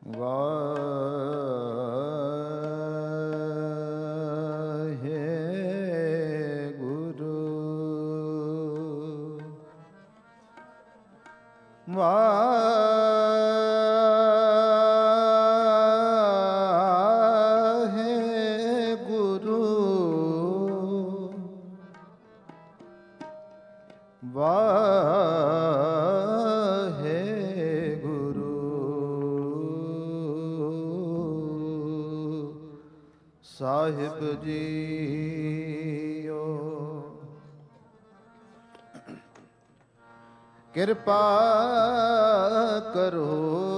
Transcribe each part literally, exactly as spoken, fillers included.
ਵਾਹਿਗੁਰੂ ਵਾਹਿਗੁਰੂ ਵਾਹਿਗੁਰੂ ਸਾਹਿਬ ਜੀਓ। ਕਿਰਪਾ ਕਰੋ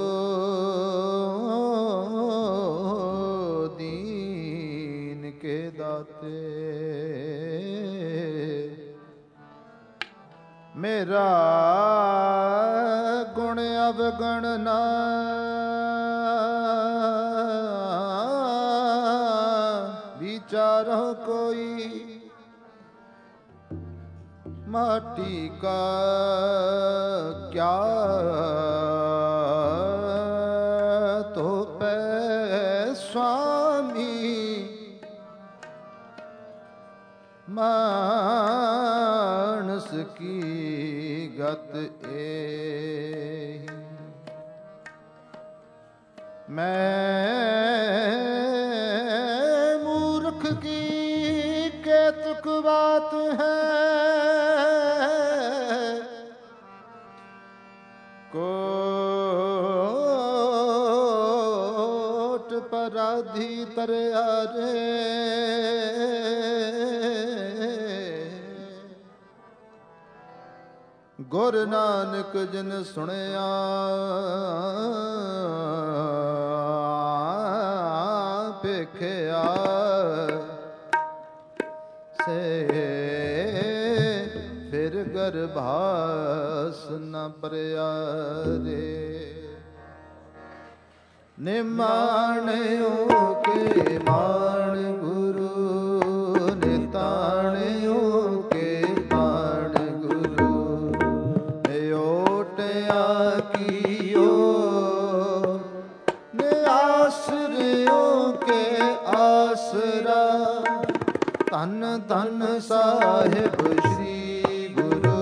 ਦੀਨ ਕੇ ਦਾਤੇ, ਮੇਰਾ ਗੁਣ ਅਵਗਣ ਨਾ ਵਿਚਾਰੋ ਕੋਈ, ਮਾਟੀ ਕਾ ਕਿਆ ਤੋਪੈ ਸੁਆਮੀ, ਮਾਨਸ ਕੀ ਗਤ ਏਹੀ। ਮੈਂ ਮੂਰਖ ਕੀ ਕੇਤਕ ਬਾਤ ਹੈ, ਕੋਟ ਪਰਾਧੀ ਤਰਿਆ ਰੇ, ਗੁਰ ਨਾਨਕ ਜਿਨ ਸੁਣਿਆ ਭੇਖਿਆ, ਸੇ ਫਿਰ ਗਰਭਾਸ ਨ ਪਰਿਆ ਰੇ। ਨਿਮਾਣਿਓ ਕੇ ਮਾਣ ਗੁਰੂ, ਨਿਤਾਣਿਓ ਕੇ ਮਾਣ ਗੁਰੂ, ਨਿਓਟਿਆ ਕੀਓ, ਨਿਆਸਰਿਓ ਕੇ ਆਸਰਾ। ਧੰਨ ਧੰਨ ਸਾਹਿਬ ਸ੍ਰੀ ਗੁਰੂ,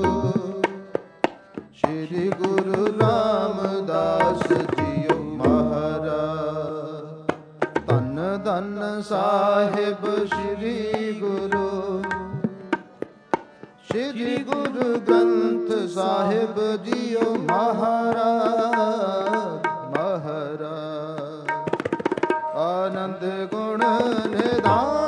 ਸ੍ਰੀ ਗੁਰੂ ਰਾਮਦਾਸ ਜੀਓ ਮਹਾਰਾਜ। ਧੰਨ ਧੰਨ ਸਾਹਿਬ ਸ੍ਰੀ ਗੁਰੂ, ਸ੍ਰੀ ਗੁਰੂ ਗ੍ਰੰਥ ਸਾਹਿਬ ਜੀਓ ਮਹਾਰਾਜ ਮਹਾਰਾਜ। ਆਨੰਦ ਗੁਣ ਨਿਧਾਨ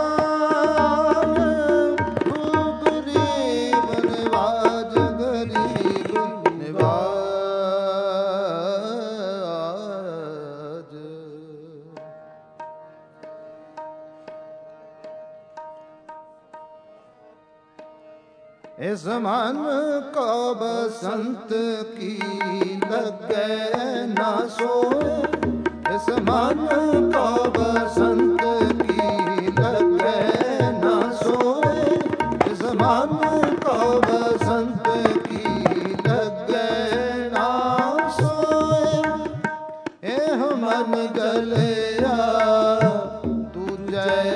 इस मन को बसंत की लगे ना सोए, इस मन को बसंत की लगे ना सोए, इस मन को बसंत की लगे ना सोए। एह मन गलिया दूजे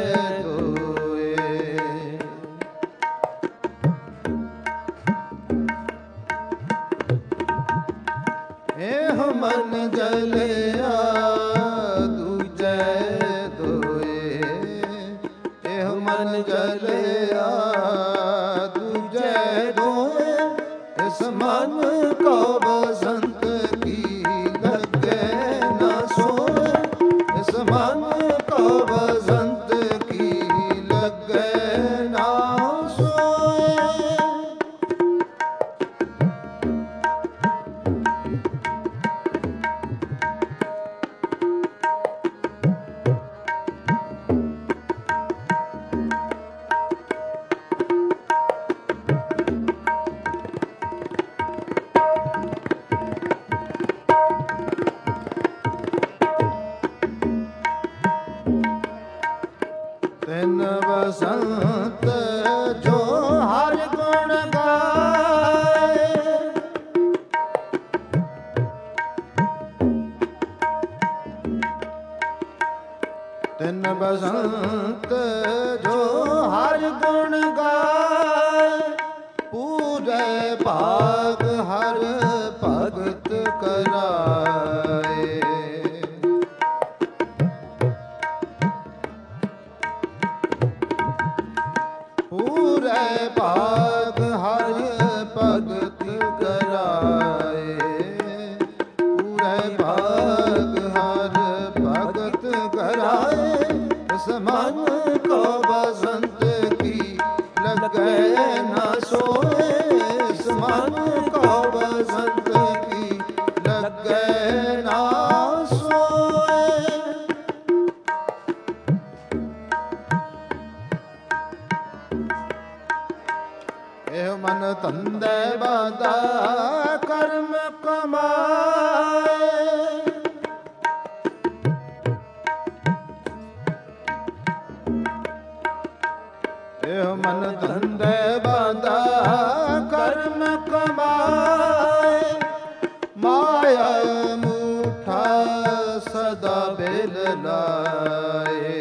मन जलिया दूजे दोए, एह मन जलिया दूजे दोए। इस मन को बसंत की लगे ना सोए, इस मन को बसंत की लगे ना सोए। ਬਸੰਤ ਜੋ ਹਰ ਗੁਣ ਗਾਏ, ਪੂਜੈ ਭਾਗ ਹਰ ਭਗਤ ਕਰਾਏ। ਪੂਰੇ ਭਾਗ ਹਰ ਭਗਤ ਕਰਾਏ, ਪੂਰੇ ਭਾਗ ਹਰ ਭਗਤ ਕਰਾਏ। ਇਸ ਮਨ ਕੋ ਬਸੰਤ ਕੀ ਲੱਗੈ ਨਾ ਸੋਏ, ਇਸ ਮਨ ਕੋ ਬਸੰਤ ਕੀ ਲੱਗੈ ਨਾ ਸੋਏ। ਇਹ ਮਨ ਧੰਦੇ ਬਾਦਾ ਕਰਮ ਕਮਾਏ, ਇਹ ਮਨ ਧੰਦੇ ਬਾਦਾ ਕਰਮ ਕਮਾਏ। ਮਾਇਆ ਮੂਠਾ ਸਦਾ ਬਿਲ ਲਾਏ,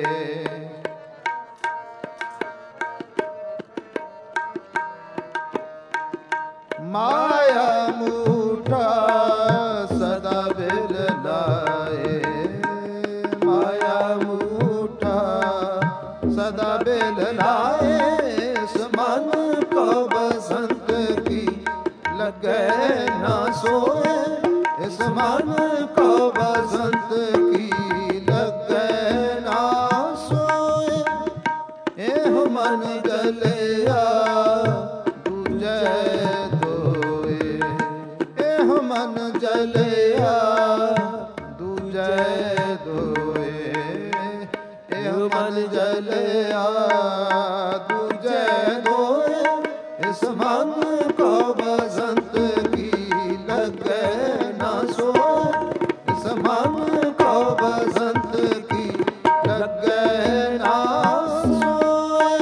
ਮਾਇਆ ਮੂਠਾ ਸਦਾ ਬਿਲ ਲਾਏ, ਮਾਇਆ ਮੂਠਾ ਸਦਾ ਬਿਲ ਲਾਏ। ਇਸ ਮਨ ਕੋ ਬਸੰਤ ਕੀ ਲੱਗੈ ਨਾ ਸੋਏ, ਇਸ ਮਨ ਕੋ ਬਸੰਤ ਕੀ ਲੱਗੈ ਨਾ ਸੋਏ। ਇਹ ਮਨ ਗਲਿਆ ਦੂਜੈ ਦੋਏ, ਇਹ ਮਨ ਜਲਿਆ ਦੂਜੈ ਦੋਏ, ਇਹ ਮਨ ਜਲਿਆ ਦੂਜੈ ਦੋਏ। ਇਸ ਮਨ ਕੋ ਬਸੰਤ ਕੀ ਲੱਗੈ ਨਾ ਸੋਏ, ਇਸ ਮਨ ਕੋ ਬਸੰਤ ਕੀ ਲੱਗੈ ਨਾ ਸੋਏ।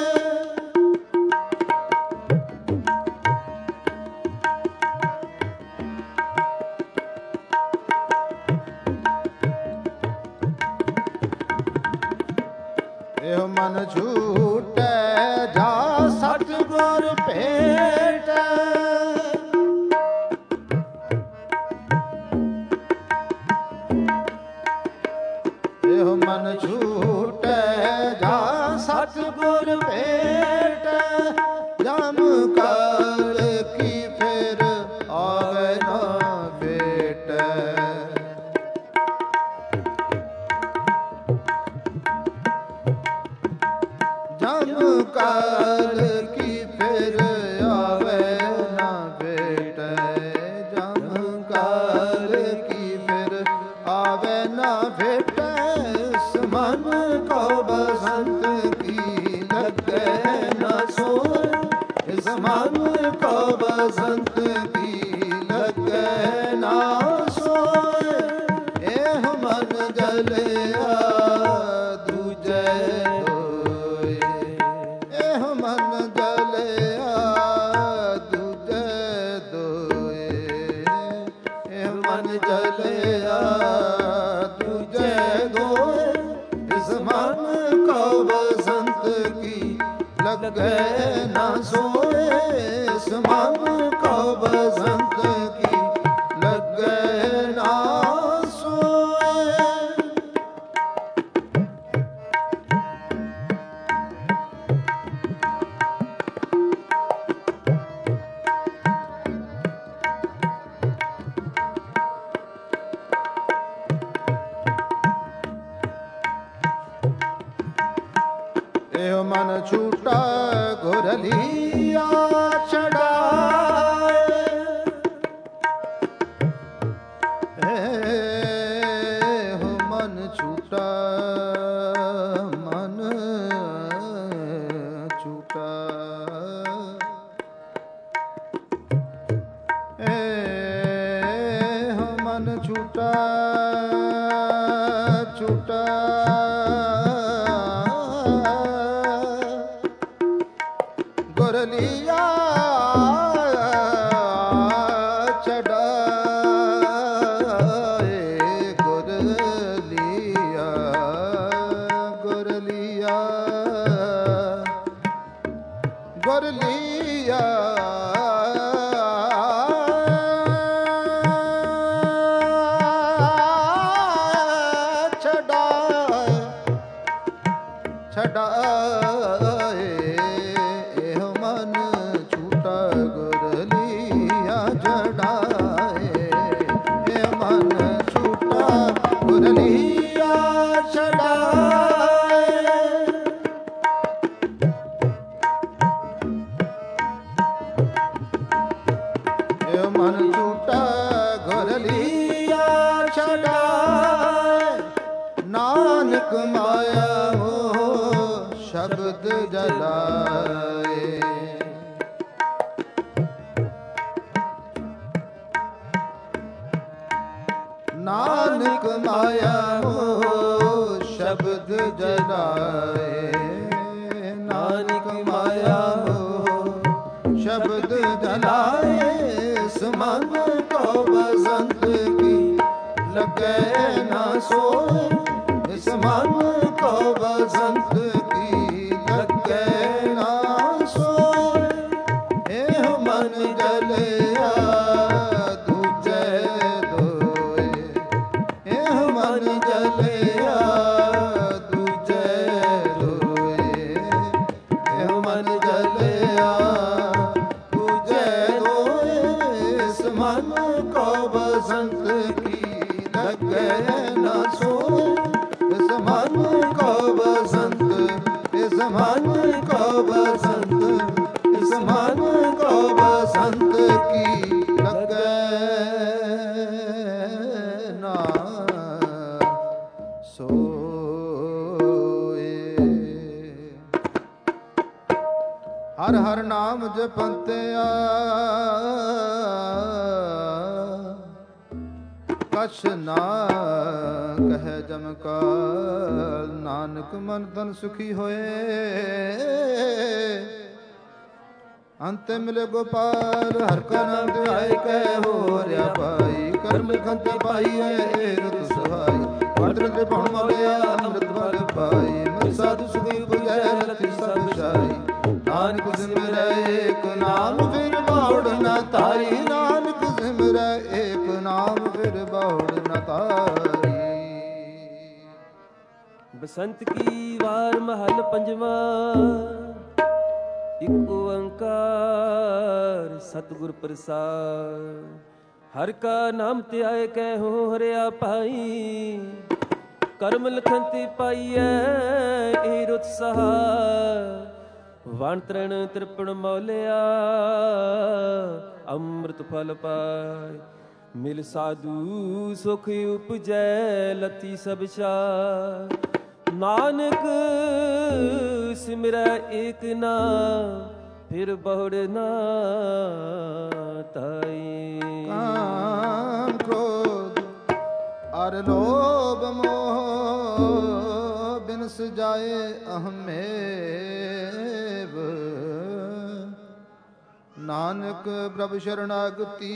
ਇਹ ਮਨ ਝੂਟੈ ਜਾ ਸਤਿਗੁਰ ਭੇਟੈ, ਇਹ ਮਨ ਝੂਟੈ ਜਾ ਸਤਿਗੁਰ ਭੇਟੈ। ਜਮ ਕਾਲ ਕੀ ਫਿਰ ਆਵੇ ਨਾ ਭੇਟੈ, ਜਮ ਕਾਲ ਕੀ ਫਿਰ ਆਵੇ ਨਾ ਭੇਟੈ, ਜਮ ਕਾਲ ਕੀ ਫਿਰ ਆਵੇ ਨਾ ਭੇਟੈ। ਇਸ ਮਨ ਕੋ ਬਸੰਤ ਕੀ ਲੱਗੈ ਨਾ ਸੋਏ, ਇਸ ਮਨ ਕੋ ਬਸੰਤ ਕੀ ਲੱਗੈ ਨਾ ਸੋਏ। ਇਹ ਮਨ ਜਲਿਆ ਦੂਜੈ ਦੋਏ, ਇਹ ਮਨ ਜਲਿਆ ਦੂਜੈ ਦੋਏ, ਇਹ ਮਨ ਜਲਿਆ ਦੂਜੈ ਦੋਏ। ਇਸ ਮਨ ਕੋ ਬਸੰਤ ਕੀ ਲੱਗੈ ਨਾ ਸੋਏ, ਇਸ ਮਨ ਕੋ ਬਸੰਤ ਕੀ ਲੱਗੈ ਨਾ ਸੋਏ। ਇਹ ਮਨ ਛੂਟਾ ਗੁਰਲੀਆ ਛੜਾਏ, ਇਹ ਮਨ ਛੂਟਾ ਮਨ ਛੂਟਾ, ਇਹ ਮਨ ਛੂਟਾ ਛੂਟਾ ਗੁਰਲੀਆ ਛੜਾਏ, ਗੁਰਲੀਆ ਗੁਰਲੀਆ ਨਾਨਕ ਮਾਇਆ ਮੋਹ ਸ਼ਬਦ ਜਲਾਏ। ਨਾਨਕ ਮਾਇਆ ਮੋਹ ਸ਼ਬਦ ਜਲਾਏ। ਨਾਨਕ ਮਾਇਆ ਮੋਹ ਸ਼ਬਦ ਜਲਾਏ। ਸਮਨ ਕੋ ਬਸੰਤ ਕੀ ਲਗੈ ਨਾ ਸੋਏ। ਇਸ ਮਨ ਕੋ ਬਸੰਤ ਕੀ ਲਗੈ ਨਾ ਸੋਏ। ਇਹ ਮਨ ਜਲਿਆ ਦੂਜੇ ਦੋਏ। ਇਹ ਮਨ ਜਲਿਆ ਦੂਜੇ ਦੋਏ। ਇਹ ਮਨ ਜਲਿਆ ਦੂਜੇ ਦੋਏ। ਇਸ ਮਨ ਕੋ ਬਸੰਤ ਲਗੈ ਨਾ ਸੋਏ। ਇਸ ਮਨ ਕੋ ਬਸੰਤ। ਇਸ ਮਨ ਕੋ ਬਸੰਤ। ਇਸ ਮਨ ਕੋ ਬਸੰਤ ਕੀ ਲਗੈ ਨਾ ਸੋਏ। ਹਰ ਹਰ ਨਾਮ ਜਪੰਤਿਆ ਕਛ ਨਾ ਕਹਿ ਜਮ ਕਾਲ। ਨਾਨਕ ਮਨ ਤਨ ਸੁਖੀ ਹੋਏ। ਅੰਤ ਮਿਲੇ ਗੋਪਾਲ ਹਰ ਕਾ ਨਾਮ ਧਿਆਏ। ਕਹਿ ਹੋ ਰਿਆ ਪਾਈ ਕਰਮ ਖੰਤੇ ਪਾਈਏ ਰੁਤ ਸਹਾਈ। ਵਰਤ ਤੇ ਪਉਣ ਮਲਿਆ ਅੰਮ੍ਰਿਤ ਫਲ ਪਾਈ। ਮਨ ਸਾਧੂ ਸੁਖੀ ਪੁਜੈ ਲਤੀ ਸਭ ਸਾਈ। ਨਾਨਕ ਸਿਮਰੈ ਏਕ ਨਾਮ ਫਿਰ ਬਾਉੜ ਨਾ ਤਾਈ। ਨਾਨਕ ਸਿਮਰੈ ਏਕ ਨਾਮ ਫਿਰ ਬਾਉੜ ਨਾ ਤਾਰੀ। ਬਸੰਤ ਕੀ ਵਾਰ ਮਹਲ ਪੰਜਵਾ। ਇਕ ਓੰਕਾਰ ਸਤਿਗੁਰ ਪ੍ਰਸਾਦ। ਹਰ ਕਾ ਨਾਮ ਧਿਆਏ ਕਹਿ ਹੋ ਹਰਿਆ ਭਾਈ। ਕਰਮ ਲਖਨ ਤੇ ਪਾਈਐ ਏ ਰੁਤ ਸਹਾਈ। ਵਣ ਤ੍ਰਣ ਤ੍ਰਿਪਣ ਮੌਲਿਆ ਅੰਮ੍ਰਿਤ ਫਲ ਪਾਇ। ਮਿਲ ਸਾਧੂ ਸੁਖ ਉਪਜੈ ਲਤੀ ਸਭ ਛਾਇ। ਨਾਨਕ ਸਿਮਰੈ ਏਕ ਨਾਮ ਫਿਰ ਬਹੁੜ ਨਾ ਤਾਈ। ਕਾਮ ਕ੍ਰੋਧ ਅਰ ਲੋਭ ਮੋਹ ਬਿਨ ਸਜਾਏ ਅਹਮੇਵ। ਨਾਨਕ ਪ੍ਰਭ ਸ਼ਰਨਾਗਤੀ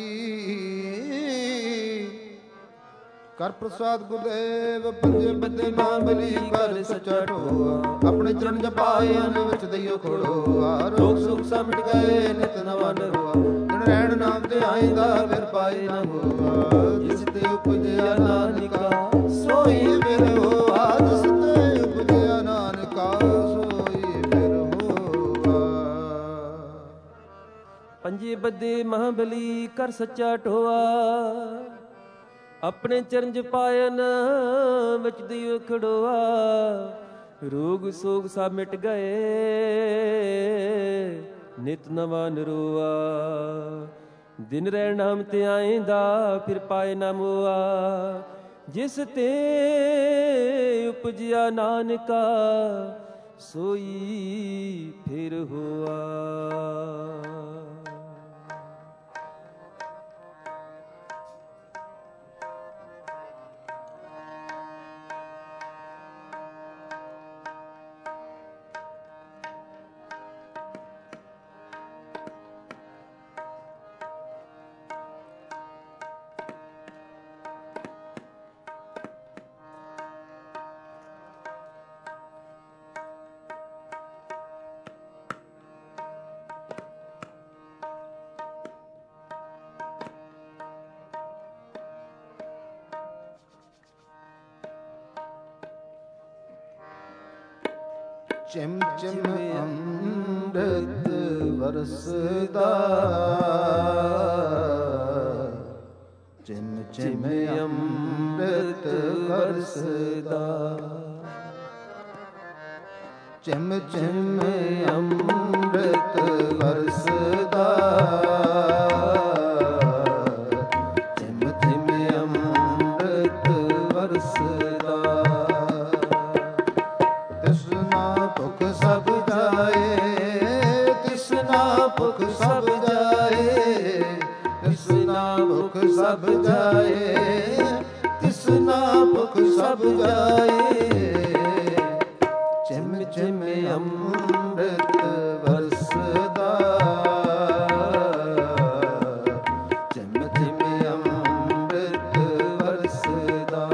ਕਰ ਪ੍ਰਸਾਦ ਗੁਰਦੇਵ। ਪੰਜੇ ਬੱਦੇ ਮਾਂਬਲੀ ਕਰ ਸੱਚਾ ਢੋਆ। ਆਪਣੇ ਚਰਨ ਜਪਾਏ ਅਨ ਵਿੱਚ ਦਈਓ ਖੋੜੋਆ। ਰੋਗ ਸੁਖ ਸਭ ਮਿਟ ਗਏ ਨਿਤ ਨਵਾਂ ਨਰੋਆ। ਦਿਨ ਰਹਿਣ ਨਾਮ ਤੇ ਆਇਂਦਾ ਫਿਰ ਪਾਏ ਨਾ ਹੋਆ। ਜਿਸ ਤੇ ਉਪਜਿਆ ਨਾਨਕਾ ਸੋਈ ਫਿਰ ਹੋਆ। ਜਿਸ ਤੇ ਉਪਜਿਆ ਨਾਨਕਾ ਸੋਈ ਫਿਰ ਹੋਆ। ਪੰਜੇ ਬੱਦੇ ਮਹਾਬਲੀ ਕਰ ਸੱਚਾ ਢੋਆ। ਆਪਣੇ ਚਰਨ ਜਪਾਇਨ ਵਿੱਚ ਦਿਓ ਖੜੋਆ। ਰੋਗ ਸੋਗ ਸਭ ਮਿਟ ਗਏ ਨਿਤ ਨਵਾਂ ਨਰੋਆ। ਦਿਨ ਰਹਿ ਨਾਮ ਤੇ ਆਇਂਦਾ ਫਿਰ ਪਾਏ ਨਾ ਮੋਆ। ਜਿਸ ਤੇ ਉਪਜਿਆ ਨਾਨਕਾ ਸੋਈ ਫਿਰ ਹੋਆ। ਚਿਮ ਚਿਮ ਅੰਮ੍ਰਿਤ ਵਰਸਦਾ। ਚਿਮ ਚਿਮ ਅੰਮ੍ਰਿਤ ਵਰਸਦਾ। ਚਿਮ ਚਿਮ ਅੰਮ੍ਰਿਤ ਵਰਸਦਾ। ਚਿਮ ਚਿਮ ਅੰਮ੍ਰਿਤ ਵਰਸਦਾ। ਸਭ ਜਾਏ, ਤਿਸਨਾ ਭੁਖ ਸਭ ਜਾਏ। ਚਿਮ ਚਿਮ ਅੰਮ੍ਰਿਤ ਵਰਸਦਾ, ਚਿਮ ਚਿਮ ਅੰਮ੍ਰਿਤ ਵਰਸਦਾ,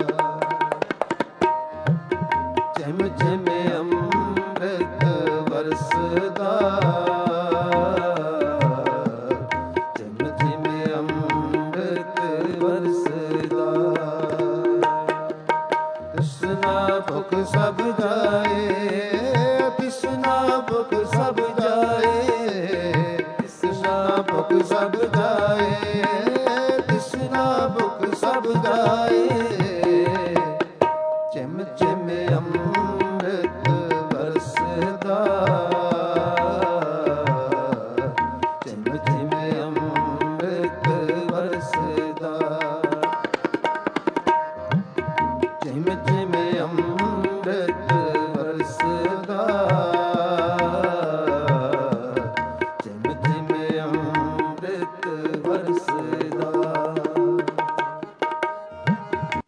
ਚਿਮ ਚਿਮ ਅੰਮ੍ਰਿਤ ਵਰਸਦਾ, ਚਿਮ ਚਿਮ ਅੰਮ੍ਰਿਤ ਵਰਸਦਾ। ਤਿਸਨਾ ਭੁਖ ਸਭ ਜਾਏ, ਤਿਸਨਾ ਭੁਖ ਸਭ ਜਾਏ, ਤਿਸਨਾ ਭੁਖ ਸਭ ਜਾਏ, ਤਿਸਨਾ ਭੁਖ ਸਭ ਜਾਏ। ਚਿਮ ਚਿਮ ਅੰਮ੍ਰਿਤ ਵਰਸਦਾ, ਚਿਮ ਚਿਮ ਅੰਮ੍ਰਿਤ ਵਰਸਦਾ, ਚਿਮ ਚਿਮ ਅੰਮ੍ਰਿਤ ਵਰਸਦਾ, ਚਿਮ ਚਿਮ ਅੰਮ੍ਰਿਤ ਵਰਸਦਾ।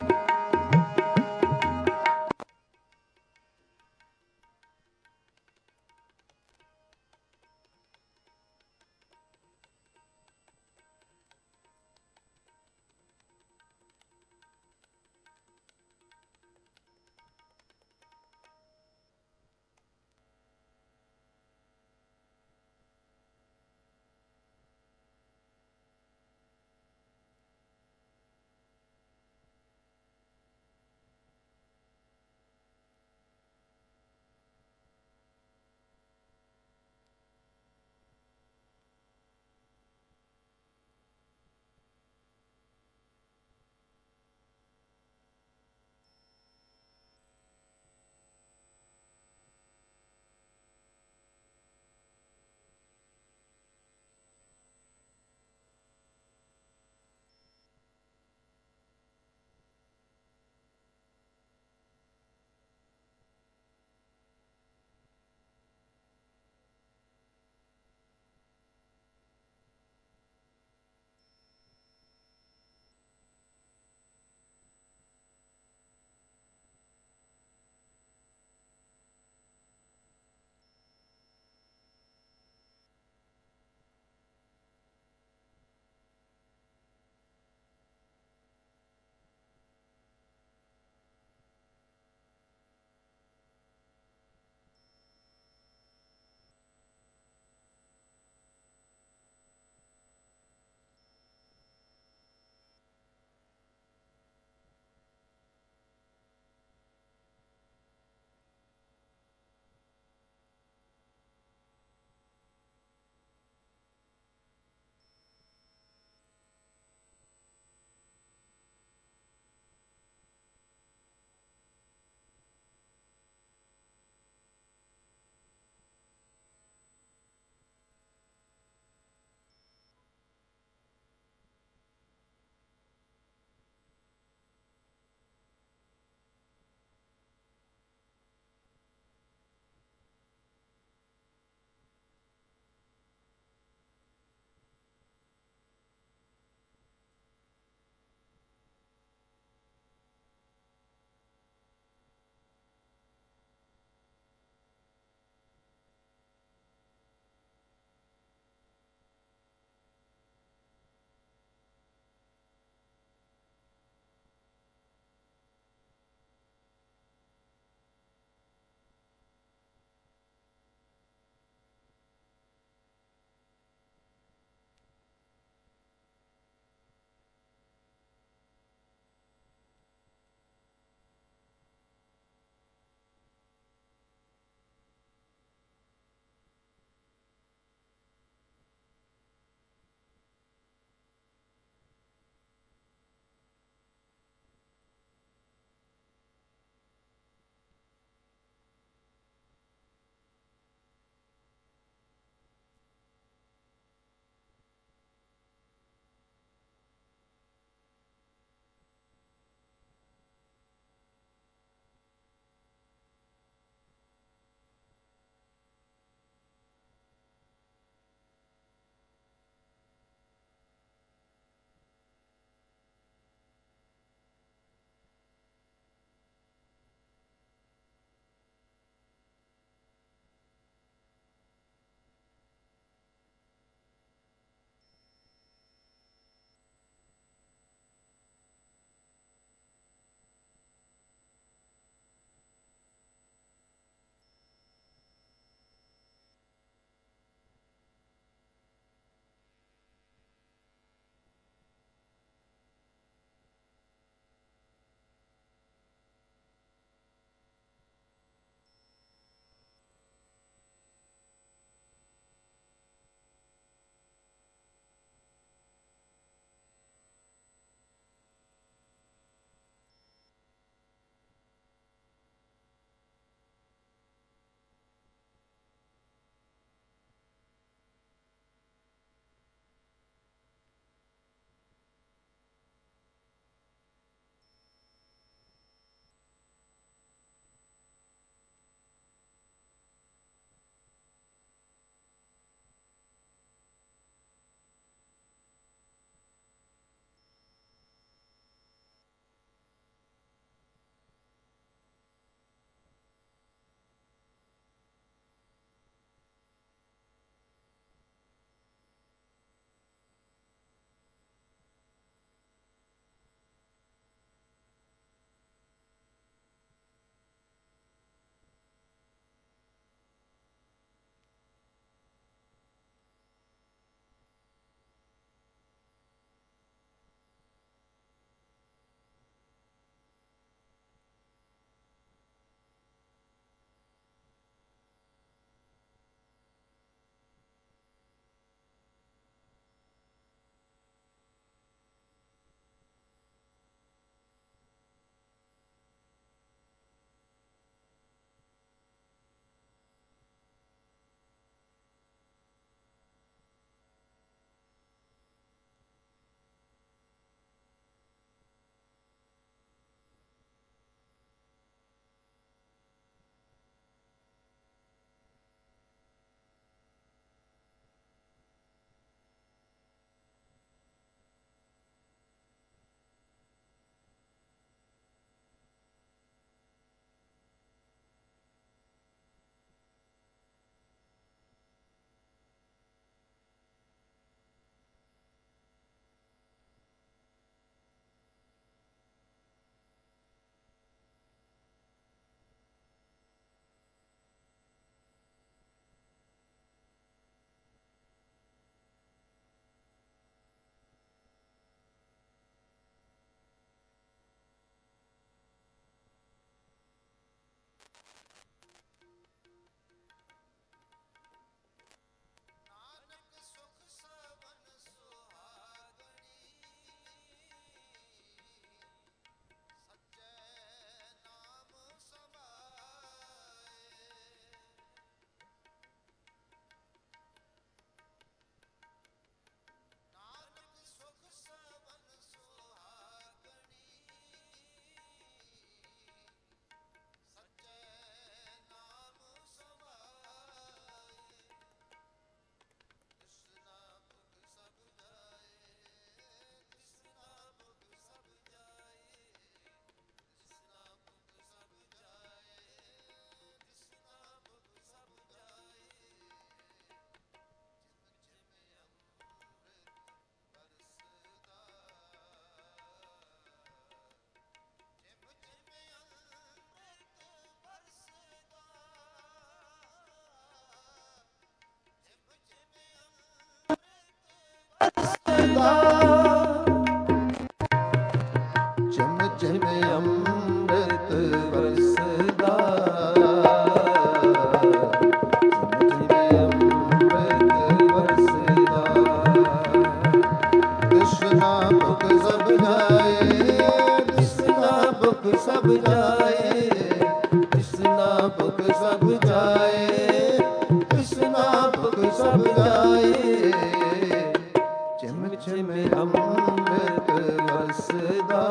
ਸਭ ਜਾਏ, ਤ੍ਰਿਸ਼ਨਾ ਭੁਖ ਸਭ ਜਾਏ, ਤ੍ਰਿਸ਼ਨਾ ਭੁਖ ਸਭ ਜਾਏ, ਤ੍ਰਿਸ਼ਨਾ ਭੁਖ ਸਭ ਜਾਏ। ਚਿਮ ਚਿਮ ਅੰਮ੍ਰਿਤ ਵਰਸਦਾ,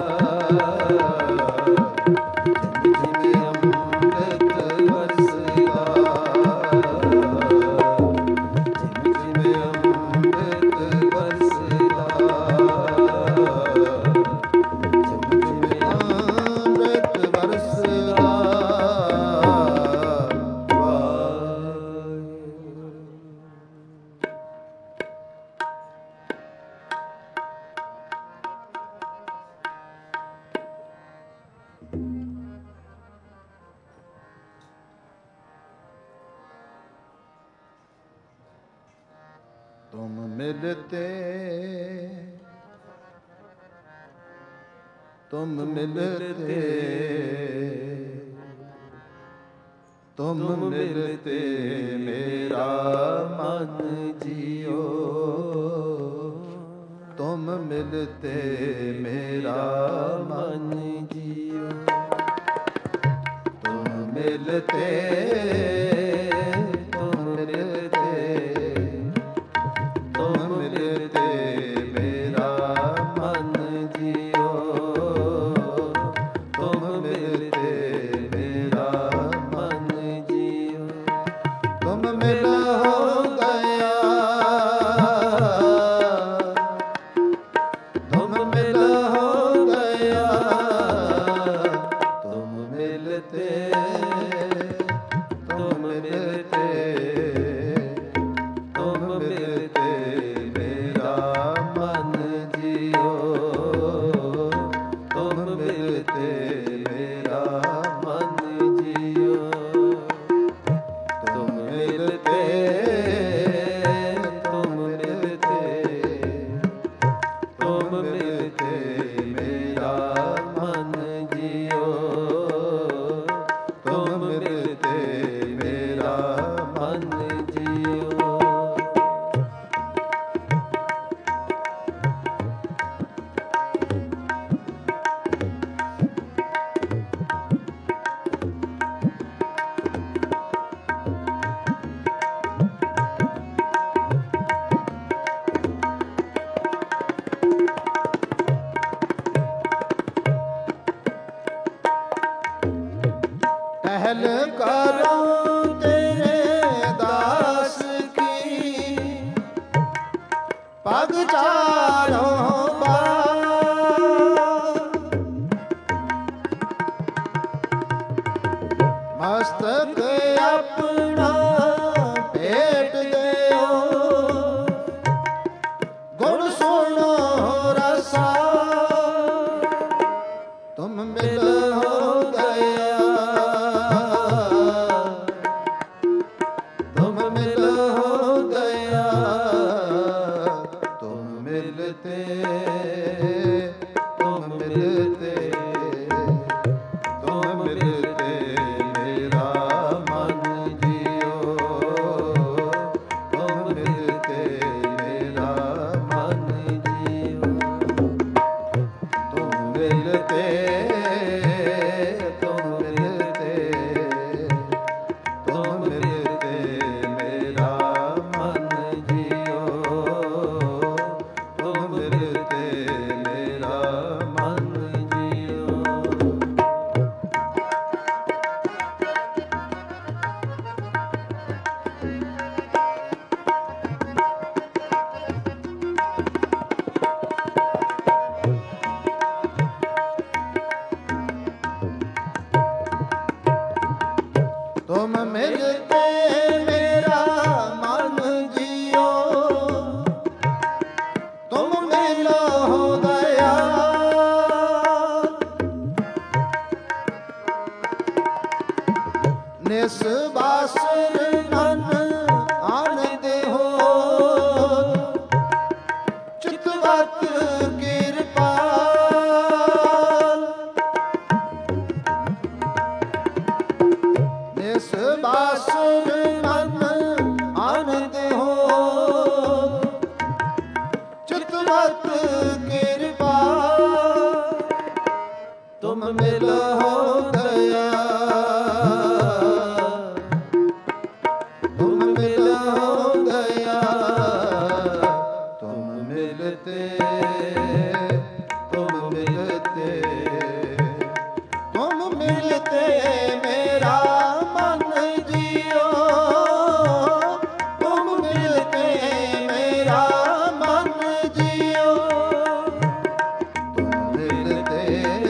ਚਿਮ ਚਿਮ ਅੰਮ੍ਰਿਤ ਵਰਸਦਾ, ਚਿਮ ਚਿਮ ਅੰਮ੍ਰਿਤ ਵਰਸਦਾ, ਚਿਮ ਚਿਮ ਅੰਮ੍ਰਿਤ ਵਰਸਦਾ। ਤੁਮ ਮਿਲਤੇ, ਤੁਮ ਮਿਲਤੇ, ਤੁਮ ਮਿਲਤੇ ਮੇਰਾ ਮਨ ਜੀਓ, ਤੁਮ ਮਿਲਤੇ ਮੇਰਾ ਮਨ ਜੀਓ, ਤੁਮ ਮਿਲਤੇ, ਤੁਮ ਮਿਲਤੇ, ਤੁਮ ਮਿਲਤੇ ਮੇਰਾ ਮਨ ਜੀਓ, ਤੁਮ ਮਿਲਤੇ ਮੇਰਾ ਮਨ ਜੀਓ, ਤੁਮ ਮਿਲ ਹੋ ਗਇਆ, ਤੁਮ ਮਿਲ ਹੋ ਗਇਆ, ਤੁਮ ਮਿਲਤੇ, ਤੁਮ ਮਿਲਤੇ, ਤੁਮ ਮਿਲਤੇ ਮੇਰਾ ਮਨ ਜੀਓ, ਤੁਮ ਮਿਲਤੇ ਮੇਰਾ ਮਨ ਜੀਓ, ਤੁਮ ਮਿਲਤੇ, ਤੁਮ ਮਿਲਤੇ, ਤੁਮ ਮਿਲਤੇ ਮੇਰਾ ਮਨ ਜੀਓ, ਤੁਮ ਮਿਲਤੇ ਮੇਰਾ ਮਨ ਜੀਓ। ਪਹਿਲ ਕਰੋ ਤੇਰੇ ਦਾਸ ਕੀ, ਪਗ ਚਾਰੋ ਮਸਤਕ ਆਪਣਾ ਭੇਟ ਦਿਓ, ਗੁਣ ਸੁਣੋ ਰਸਾ, ਤੁਮ ਮਿਲ ਹੋ ਗਇਆ, ਤੁਮ ਮਿਲ ਹੋ ਗਇਆ, ਤੁਮ ਮਿਲਤੇ, ਤੁਮ ਮਿਲਤੇ, ਤੁਮ ਮਿਲਤੇ ਮੇਰਾ ਮਨ ਜੀਓ, ਤੁਮ ਮਿਲਤੇ ਮੇਰਾ ਮਨ ਜੀਓ, ਤੁਮ ਮਿਲਤੇ, ਤੁਮ ਮਿਲਤੇ, ਤੁਮ ਮਿਲਤੇ ਮੇਰਾ ਮਨ ਜੀਓ, ਤੁਮ ਮਿਲਤੇ ਮੇਰਾ ਮਨ ਜੀਓ। ਤੁਮ ਮਿਲਤੇ ਮੇਰਾ ਮਨ ਜੀਓ, ਤੁਮ ਮਿਲੋ ਹੋ ਦਇਆ, ਨਿਸ ਬਾਸਰ ਮਨ ਆਨੰਦ ਹੋ, ਚਿਤਵਤ ਕਿਰਪਾ, ਨਿਸ ਬਾਸਰ ਮਨ ਆਨੰਦ ਹੋ, ਚਿਤਵਤ ਕਿਰਪਾ, ਮਿਲਹੁ ਦਇਆ, ਤੁਮ ਮਿਲਹੁ ਦਇਆ, ਤੁਮ ਮਿਲਤੇ, ਤੁਮ ਮਿਲਤੇ, ਤੁਮ ਮਿਲਤੇ ਮੇਰਾ ਮਨ ਜੀਓ, ਤੁਮ ਮਿਲਤੇ ਮੇਰਾ ਮਨ ਜੀਓ, ਤੁਮ ਮਿਲਤੇ,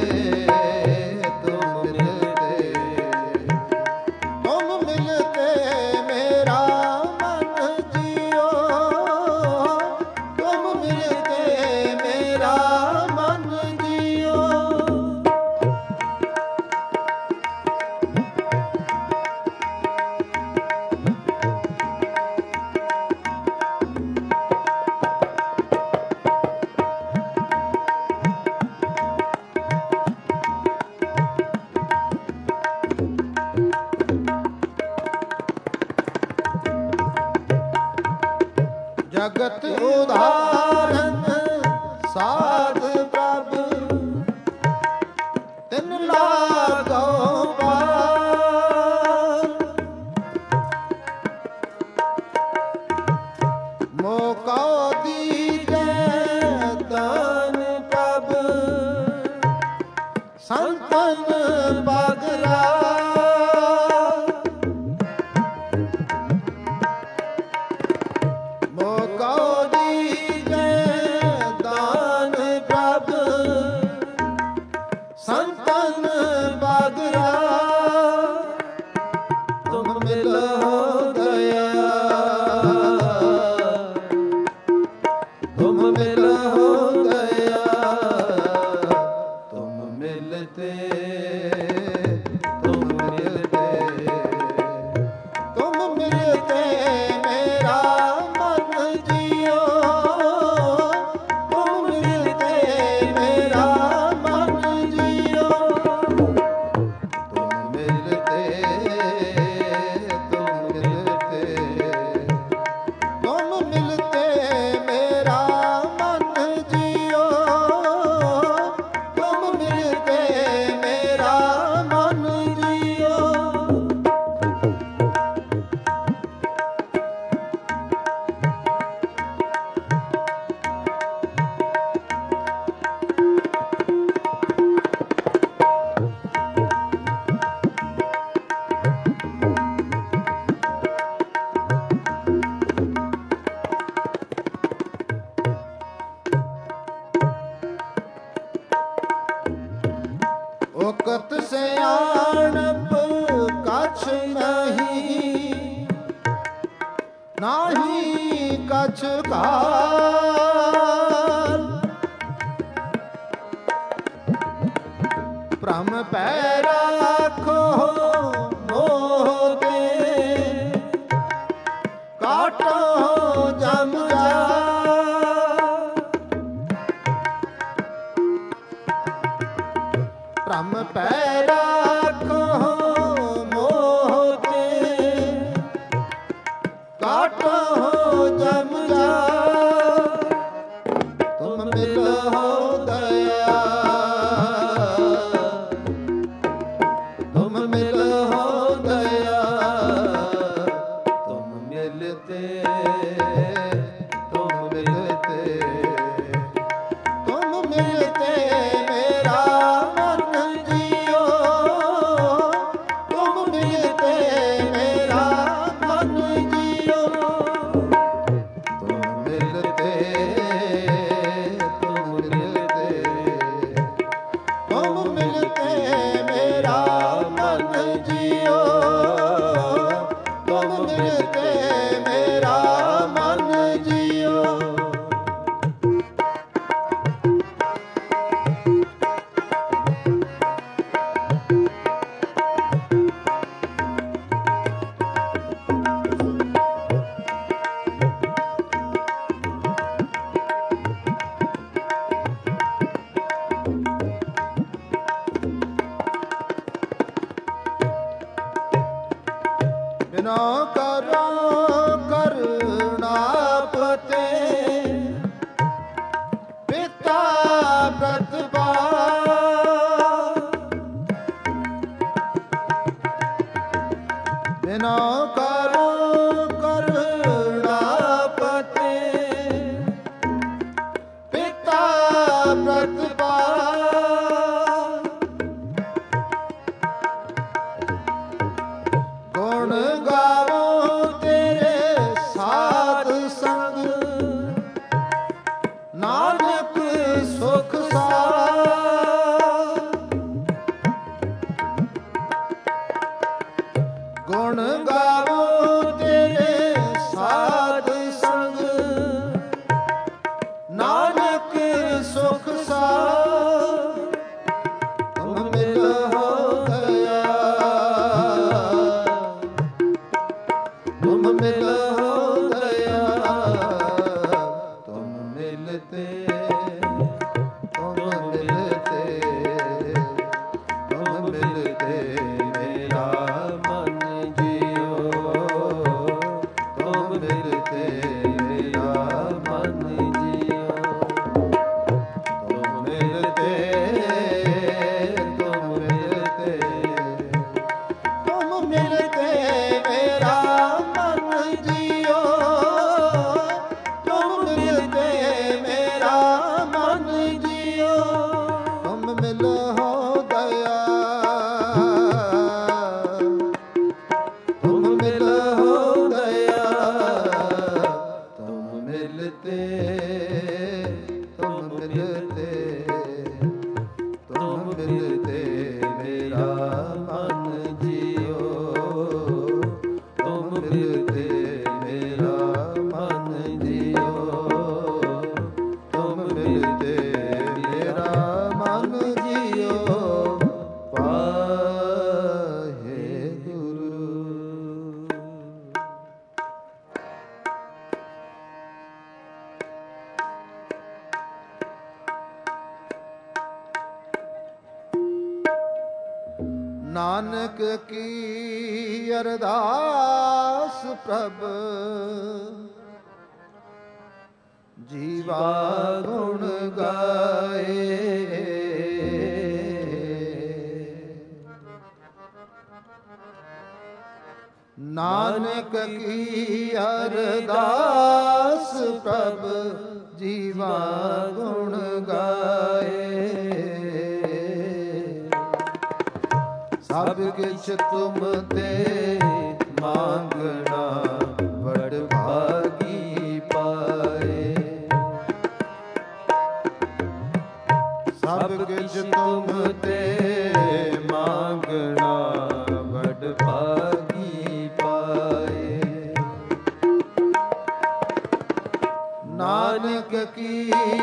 ਤੁਮ ਮਿਲਤੇ, ਤੁਮ ਮਿਲਤੇ ਮੇਰਾ ਮਨ ਜੀਓ, ਤੁਮ ਮਿਲਤੇ ਮੇਰਾ ਮਨ ਜੀਓ। ਜਗਤ ਉਦਾਹਰਨ ਸਾਧ ਪ੍ਰਭ, ਤਿਨ ਲਾਗੋ ਪਾਰ, ਮੋਕਾ ਦੀਜੈ ਦਾਨ ਪ੍ਰਭ, ਸੰਤਨ ਬਗਰਾ, ਮੋਕਾ ਦੀਜੈ ਦਾਨ ਪ੍ਰਭ, ਸੰਤਨ ਬਗਰਾ, ਤੁਮ ਮਿਲਹੁ ਦਇਆ, ਤੁਮ ਮਿਲਹੁ ਦਇਆ, ਤੁਮ ਮਿਲਤੇ, ਤੁਮ ਮਿਲਤੇ, ਤੁਮ ਮਿਲਤੇ ਮੇਰਾ ਮਨ ਜੀਓ, ਤੁਮ ਮਿਲਤੇ ਮੇਰਾ ਮਨ ਜੀਓ, ਤੁਮ ਮਿਲਤੇ, ਤੁਮ ਮਿਲਤੇ, ਤੁਮ ਮਿਲਤੇ ਮੇਰਾ ਮਨ ਜੀਓ, ਤੁਮ ਮਿਲਤੇ ਮੇਰਾ ਮਨ ਜੀਓ। ਉਕਤ ਸਿਆਣਪ ਕਛ ਨਹੀਂ, ਨਾਹੀ ਕਛ ਕਾਲ, ਭ੍ਰਮ ਪੈ ਰਾਖੋ ਮੋਹ ਤੇ, ਕਾਟੋ ਜਮ ਜਾ, ਭ੍ਰਮ ਪੈ ਰਾਖੋ ਮੋਹ ਤੇ, ਕਾਟੋ ਜਮ ਜਾ, ਤੁਮ ਮਿਲਹੁ ਦਇਆ, ਤੁਮ ਮਿਲਹੁ ਦਇਆ, ਤੁਮ ਮਿਲਤੇ, ਤੁਮ ਮਿਲਤੇ, ਤੁਮ ਮਿਲਤੇ ਮੇਰਾ ਮਨ ਜੀਓ, ਤੁਮ ਮਿਲਤੇ ਮੇਰਾ ਮਨ ਜੀਓ, ਤੁਮ ਮਿਲਤੇ, ਤੁਮ ਮਿਲਤੇ, ਤੁਮ ਮਿਲਤੇ ਮੇਰਾ ਮਨ ਜੀਓ, ਤੁਮ ਮਿਲਤੇ ਮੇਰਾ ਮਨ ਜੀਓ। ਬਿਨਾ ਕਰੋ ਕਰੁਣਾ ਪਤੇ, ਪਿਤਾ ਪ੍ਰਤਿਪਾਲ, ਗੁਣ ਗਾਵੋ ਤੇਰੇ ਸਾਧ ਸੰਗ, ਨਾਨਕ ਸੁਖ ਸਾਧ। ਗੁਣ ਗਾਵੋ ਤੇਰੇ ਸਾਧ ਸੰਗ, ਨਾਨਕ ਸੁਖ ਸਾਧ। ਤੁਮ ਮਿਲਹੁ ਦਇਆ, ਤੁਮ ਮਿਲਹੁ ਦਇਆ, ਤੁਮ ਮਿਲਤੇ, ਤੁਮ ਮਿਲਤੇ, ਤੁਮ ਮਿਲਤੇ ਮੇਰਾ ਮਨ ਜੀਓ। ਤੁਮ ਮਿਲਤੇ ਮੇਰਾ ਮਨ ਜੀਓ। ਤੁਮ ਮਿਲਤੇ, ਤੁਮ ਮਿਲਤੇ, ਤੁਮ ਮਿਲਤੇ ਮੇਰਾ ਮਨ ਜੀਓ। ਤੁਮ ਮਿਲਤੇ ਮੇਰਾ ਮਨ ਜੀਓ। ਤੁਮ ਮਿਲਹੁ ਦਇਆ, ਤੁਮ ਮਿਲਹੁ ਦਇਆ, ਤੁਮ ਮਿਲਤੇ, ਤੁਮ ਮਿਲਤੇ, ਤੁਮ ਮਿਲਤੇ ਮੇਰਾ ਮਨ ਜੀਓ। ਤੁਮ ਮਿਲਤੇ ਮੇਰਾ ਮਨ ਜੀਓ। ਤੁਮ ਮਿਲਤੇ ਮੇਰਾ ਮਨ ਜੀਓ। ਵਾਹਿਗੁਰੂ। ਨਾਨਕ ਕੀ ਅਰਦਾਸ ਪ੍ਰਭ, ਜੀਵਾ ਗੁਣ ਗਾਏ। ਨਾਨਕ ਕੀ ਅਰਦਾਸ ਪ੍ਰਭ, ਜੀਵਾ ਗੁਣ ਗਾਏ। ਸਭ ਕਿਛ ਤੁਮ ਤੇ ਮੰਗਣਾ, ਵਡ ਭਾਗੀ ਪਾਏ। ਸਭ ਕਿਛ ਤੁਮ ਤੇ ਮੰਗਣਾ, ਵਡ ਭਾਗੀ ਪਾਏ। ਨਾਨਕ ਕੀ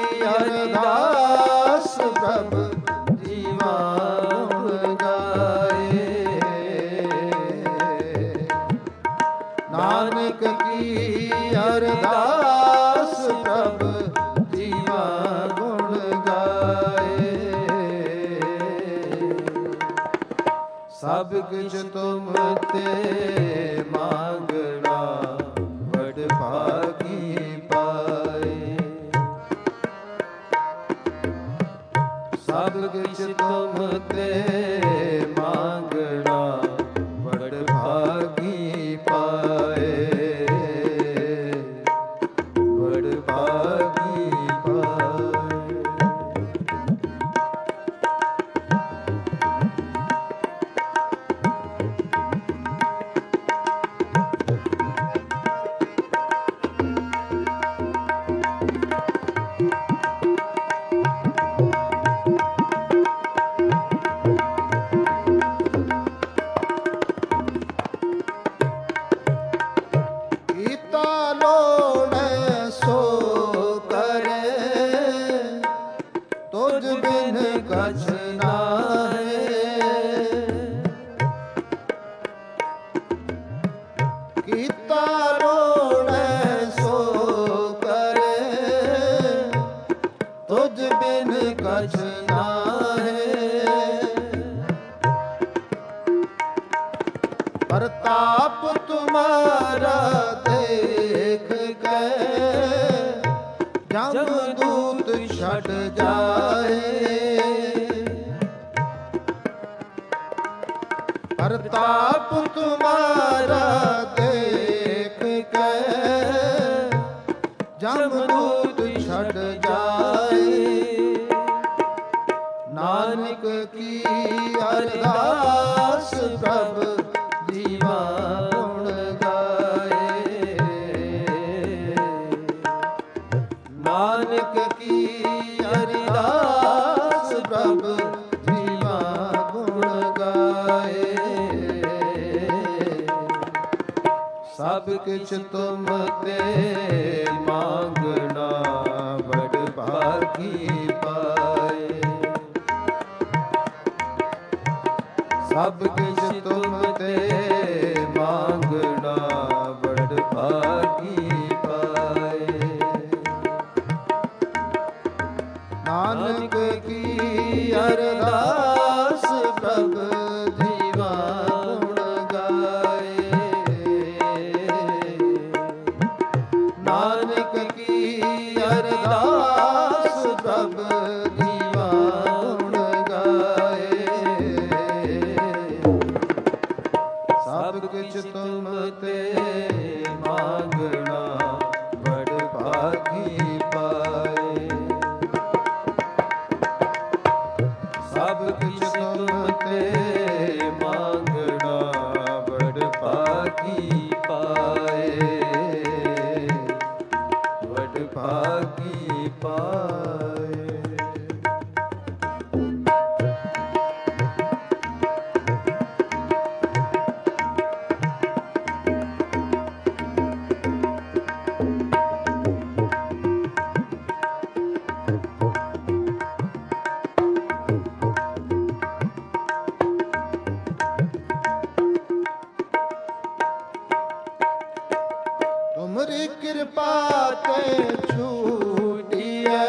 ਅਰਦਾਸ ਪ੍ਰਭ, ਜੀਵਾ ਗੁਣ ਗਾਏ। ਨਾਨਕ ਕੀ ਅਰਦਾਸ ਪ੍ਰਭ, ਜੀਵਾ ਗੁਣ ਗਾਏ। ਸਭ ਕੁਛ ਤੁਮ ਤੇ ਮੰਗਣਾ, ਵਡ ਭਾਗੀ ਪਾਏ। ਸਭ ਕੁਛ ਤੁਮ ਤੇ ਮੰਗਣਾ, ਵਡ ਭਾਗੀ ਪਾਏ। ਵਡ ਭਾਗੀ ਪਾਏ। ਪ੍ਰਤਾਪ ਤੁਮਾਰਾ ਦੇਖ ਕੇ ਜਮਦੂਤ ਛੱਡ ਜਾਏ। ਪ੍ਰਤਾਪ ਤੁਮਾਰਾ ਦੇਖ ਕੇ ਜਮਦੂਤ ਛੱਡ ਜਾਏ। ਨਾਨਕ ਕੀ ਅਰਦਾਸ ਪ੍ਰਭ ਜੀਵਾ ਗੁਣ ਗਾਏ। ਨਾਨਕ ਕੀ ਅਰਦਾਸ ਪ੍ਰਭ ਜੀਵਾ ਗੁਣ ਗਾਏ। ਸਭ ਕਿਛ ਤੁਮ ਤੇ ਮੰਗਣਾ ਬੜ ਭਾਗੀ ਪਾਏ। ਸਭ ਕਿਛ ਤੁਮ ਤੇ ਮੰਗਣਾ ਬੜ ਭਾਗੀ ਪਾਏ। ਨਾਨਕ ਕੀ ਅਰਦਾਸ ਪ੍ਰਭ ਜੀਵਾ ਗੁਣ ਗਾਏ। ਨਾਨਕ ਕੀ ਅਰਦਾਸ ਪ੍ਰਭ ਜੀਵਾ ਗੁਣ ਗਾਏ। ਸਭ ਕਿਛ ਤੁਮ ਤੇ ਮੰਗਣਾ ਬੜ ਭਾਗੀ ਪਾਏ। ਸਭ ਕਿਛ ਤੁਮ ਤੇ ਮੰਗਣਾ ਬੜ ਭਾਗੀ ਪਾਏ। ਬੜ ਭਾਗੀ ਪਾਏ। ਤੁਮਰੀ ਕਿਰਪਾ ਤੇ ਛੂਟੀਐ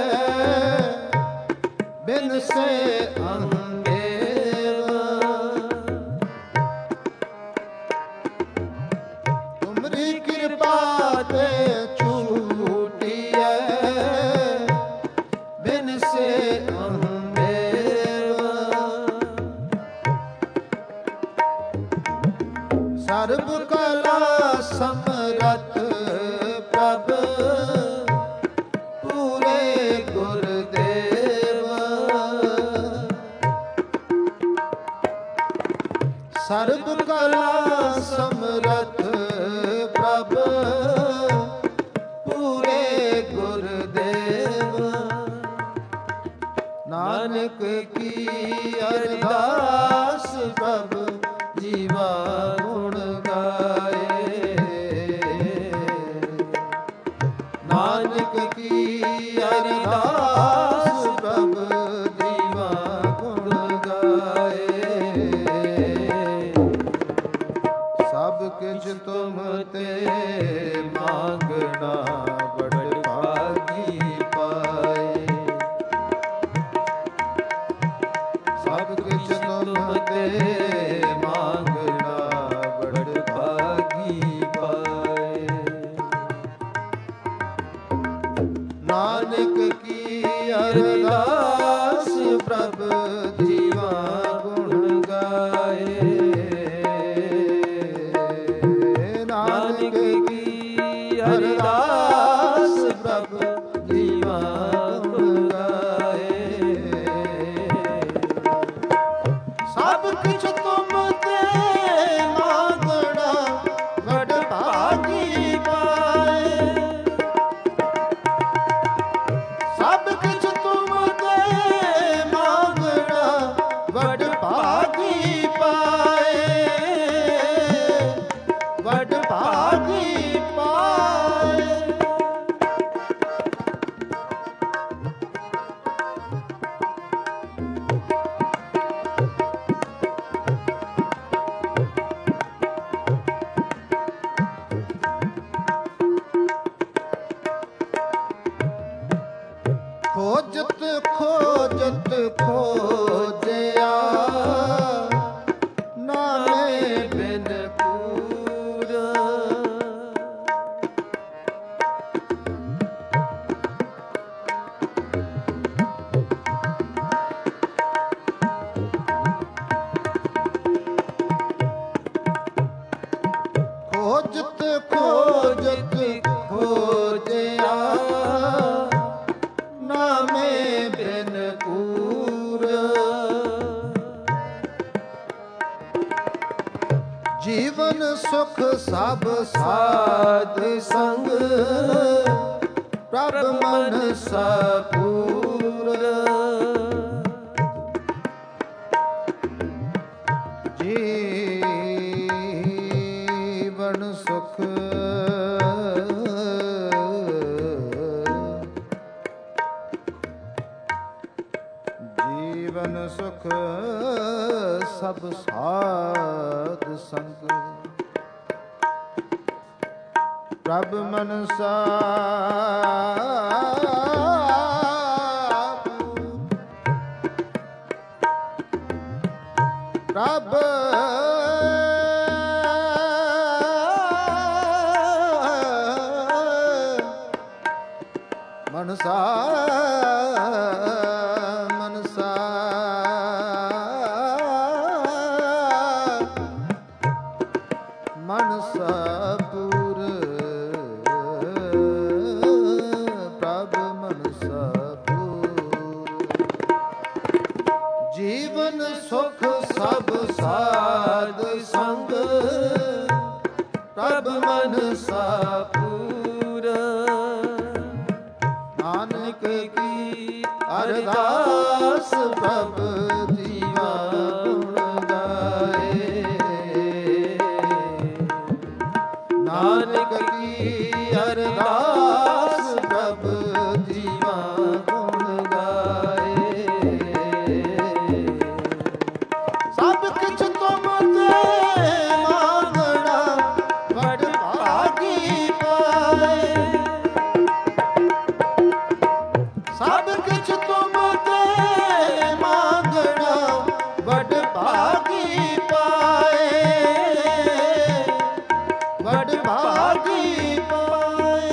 ਬਿਨ ਸੇ ਅੰਦੇਵ। ਤੁਮਰੀ ਕਿਰਪਾ ਤੇ ਛੂਟੀਐ ਬਿਨ ਸੇ ਅੰਦੇਵ। ਸਰਬ ਕਲਾ ਸਮਰਥ ਪ੍ਰਭ ਪੂਰੇ ਗੁਰਦੇਵ। ਸਰਬ ਕਲਾ ਸਮਰਥ ਪ੍ਰਭ ਪੂਰੇ ਗੁਰਦੇਵ। ਨਾਨਕ ਕੀ ਅਰਦਾਸ ਪ੍ਰਭ ਜੀਵਾ ਗੁਣ ਗਾਏ। ਨਾਨਕ ਕੀ ਅਰਦਾਸ ਪ੍ਰਭ ਜੀਵਾ ਗੁਣ ਗਾਏ। ਸਭ ਕਿਛ ਤੁਮ ਤੇ ਮੰਗਣਾ ਬੜ ਭਾਗੀ ਪਾਏ। ਸਭ ਕਿਛ ਤੁਮ ਤੇ ਮੰਗਣਾ ਬੜ ਭਾਗੀ ਪਾਏ। ਨਾਨਕ ਕੀ ਅਰਦਾਸ ਪ੍ਰਭ ਜੀਵਾ ਗੁਣ ਗਾਏ। ਨਾਨਕ ਕੀ ਅਰਦਾਸ ਪ੍ਰਭ ਜੀਵਾ ਗੁਣ ਗਾਏ। ਸਭ ਕਿਛ ਤੁਮ ਤੇ ਮੰਗਣਾ ਬੜ ਭਾਗੀ ਪਾਏ। ਸਭ ਕਿਛ ਤੁਮ ਤੇ ਮੰਗਣਾ ਬੜ ਭਾਗੀ ਪਾਏ। ਬੜ ਭਾਗੀ ਪਾਏ। ਖੋਜਤ ਖੋਜਤ ਖੋਜਿਆ ਨਾਮੇ ਬਿਨ ਪੂਰ। ਖੋਜਤ ਖੋਜਤ ਖੋਜਿਆ ਨਾਮੇ ਬਿਨ ਕੂਰ। ਜੀਵਨ ਸੁਖ ਸਭ ਸਾਧ ਸੰਗ ਪ੍ਰਭ ਮਨ ਸਪੂਰ ਜੀਵਨ ਸੁਖ ਜੀਵਨ ਸੁਖ ਸਭ ਸਾਧ ਸੰਗ ਪ੍ਰਭ ਮਨਸਾ ਪ੍ਰਭ ਮਨਸਾ ਮਨਸਾ ਮਨਸਾ ਪੂਰ ਪ੍ਰਭ ਮਨਸਾ ਪੂਰ ਜੀਵਨ ਸੁਖ ਸਭ ਸਾਧ ਸੰਗ ਪ੍ਰਭ ਮਨਸਾ ਪੂਰ ਨਾਨਕ ਕੀ ਅਰਦਾਸ ਪ੍ਰਭ ਜੀਵਾ ਗੁਣ ਗਾਏ ਨਾਨਕ ਕੀ ਅਰਦਾਸ ਪ੍ਰਭ ਜੀਵਾ ਗੁਣ ਗਾਏ ਸਭ ਕਿਛ ਤੁਮ ਤੇ ਮੰਗਣਾ ਵਡ ਭਾਗੀ ਪਾਏ ਸਭ ਕਿਛ ਤੁਮ ਤੇ ਮੰਗਣਾ ਵਡ ਭਾਗੀ ਪਾਏ ਵਡ ਭਾਗੀ ਪਾਏ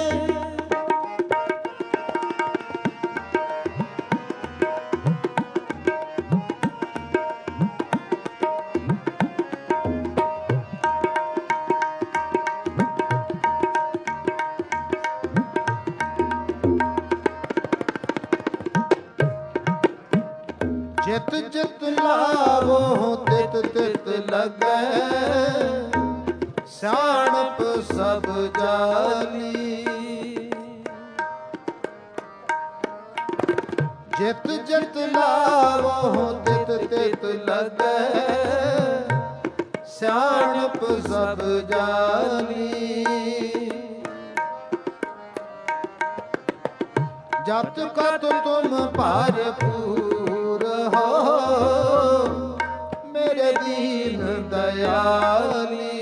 ਜਿਤ ਜਿਤ ਲਾਵੋ ਤਿਤ ਤਿਤ ਲੱਗੈ ਸਿਆਣਪ ਸਭ ਜਾਲੀ ਜਿਤ ਜਿਤ ਲਾਵੋ ਤਿਤ ਤਿਤ ਲੱਗੈ ਸਿਆਣਪ ਸਭ ਜਾਲੀ ਜਤ ਕਤ ਤੁਮ ਭਰਪੂਰ ਹੋ ਮੇਰੇ ਦੀਨ ਦਇਆਲੀ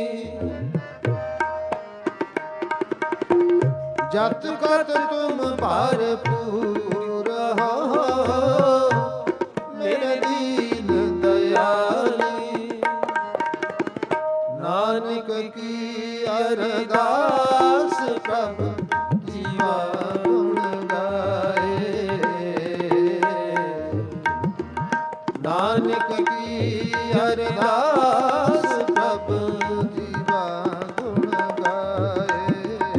ਜਤ ਕਤ ਤੁਮ ਭਰਪੂਰ ਹੋ ਮੇਰੇ ਦੀਨ ਦਇਆਲੀ ਨਾਨਕ ਕੀ ਅਰਦਾਸ ਪ੍ਰਭ ਜੀਵਾ ਗੁਣ ਗਾਏ ਨਾਨਕ ਕੀ ਅਰਦਾਸ ਪ੍ਰਭ ਜੀਵਾ ਗੁਣ ਗਾਏ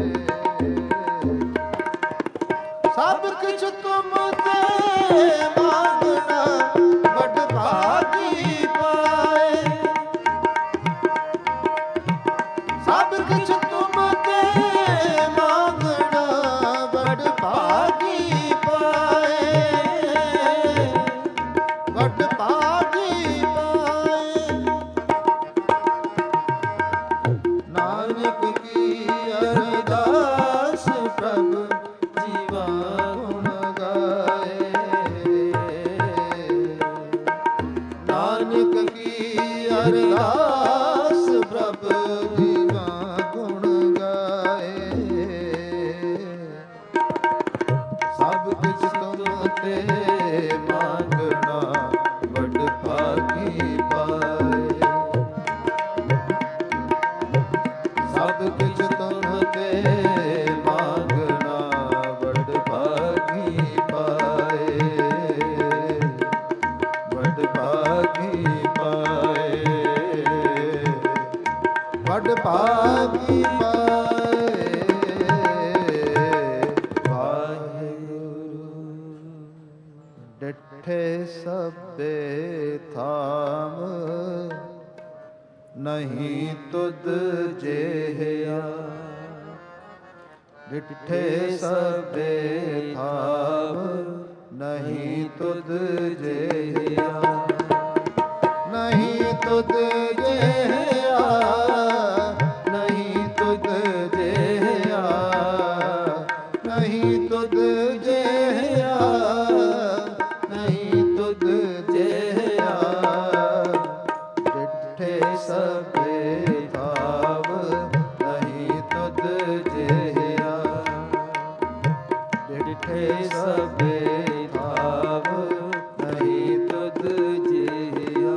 ਸਭ ਕੁਛ ਤੁਮ ਤੇ ਮੰਗਣਾ ਵਡ ਭਾਗੀ ਪਾਏ ਸਭ ਕੁਛ ਤੁਮ ਤੇ ਮੰਗਣਾ ਵਡ ਭਾਗੀ ਪਾਏ ਵਡ ਭਾਗੀ ਪਾਏ ਨਾਨਕ ਕੀ ਅਰਦਾਸ ਪ੍ਰਭ ਜੀਵਾ ਗੁਣ ਗਾਏ ਨਾਨਕ ਕੀ ਅਰਦਾਸ ਪ੍ਰਭ ਜੀਵਾ ਗੁਣ ਗਾਏ ਸਭ ਕੁਛ ਤੁਮ ਤੇ ਮੰਗਣਾ ਵਡ ਭਾਗੀ ਪਾਏ ਸਭ ਕੁਛ ਤੁਮ ਤੇ ਮੰਗਣਾ ਵਡ ਭਾਗੀ ਪਾਏ ਵਡ ਭਾਗੀ ਪਾਏ ਵਡ ਭਾਗੀ ਪਾਏ ਵਾਹਿਗੁਰੂ ਡਿਠੇ ਸਭੇ ਥਾਮ ਨਹੀਂ ਤੁਧ ਜਿਹਾ। ਡਿਠੇ ਸਭੇ ਥਾਵ ਨਹੀਂ ਤੁਧ ਜਿਹਾ। ਨਹੀਂ ਤੁਧ ਜਿਹਾ, ਨਹੀਂ ਤੁਧ ਜਿਹਾ, ਨਹੀਂ ਤੁਧ ਜਿਹਾ, ਨਹੀਂ ਤੁਧ ਜਿਹਾ। ਡਿਠੇ ਸਭੇ ਥਾਵ ਨਹੀਂ ਤੁਧ ਜਿਹਾ। ਡਿਠੇ ਸਭੇ ਥਾਵ ਨਹੀਂ ਤੁਧ ਜਿਹਾ।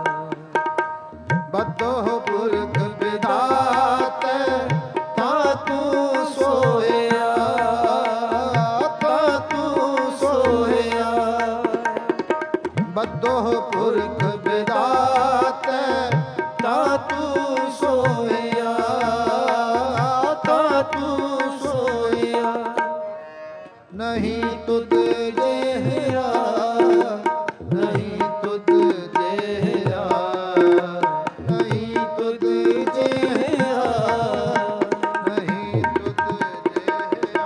ਬਦੋਹ ਪੁਰਖ ਵਿਧਾਤੈ ਤਾ ਤੂੰ ਸੋਇਆ, ਤਾ ਤੂੰ ਸੋਇਆ। ਬਦੋਹ ਪੁਰਖ ਵਿਧਾਤੈ ਤਾ ਤੂੰ ਸੋਇਆ, ਤਾ ਤੂੰ ਸੋਇਆ। ਨਹੀਂ ਤੁਧ ਜਿਹਾ, ਨਹੀਂ ਤੁਧ ਜਿਹਾ, ਨਹੀਂ ਤੁਧ ਜਿਹਾ, ਨਹੀਂ ਤੁਧ ਜਿਹਾ।